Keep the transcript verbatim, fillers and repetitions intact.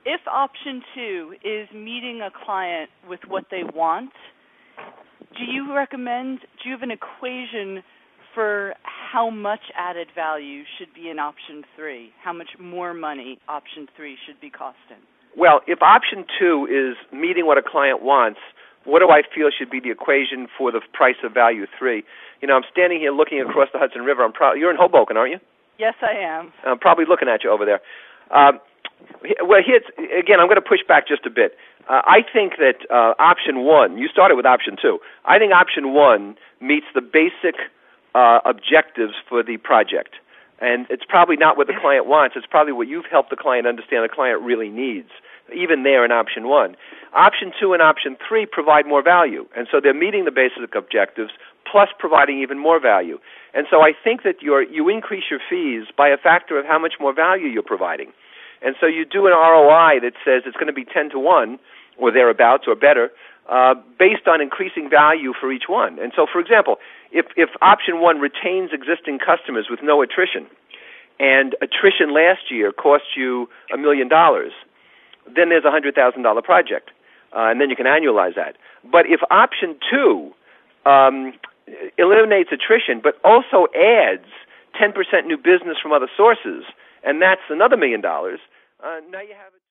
if option two is meeting a client with what they want, do you recommend, do you have an equation for how much added value should be in option three? How much more money option three should be costing? Well, if option two is meeting what a client wants, what do I feel should be the equation for the price of value three? You know, I'm standing here looking across the Hudson River. I'm pro- You're in Hoboken, aren't you? Yes, I am. I'm probably looking at you over there. Um, well, here's, again, I'm going to push back just a bit. Uh, I think that uh, option one, you started with option two. I think option one meets the basic uh, objectives for the project. And it's probably not what the client wants. It's probably what you've helped the client understand the client really needs, even there in option one. Option two and option three provide more value. And so they're meeting the basic objectives plus providing even more value. And so I think that you're, you increase your fees by a factor of how much more value you're providing. And so you do an R O I that says it's going to be ten to one or thereabouts or better uh, based on increasing value for each one. And so, for example, if, if option one retains existing customers with no attrition, and attrition last year cost you a million dollars, then there's a one hundred thousand dollars project, uh, and then you can annualize that. But if option two um, eliminates attrition but also adds ten percent new business from other sources, and that's another million dollars, uh, now you have a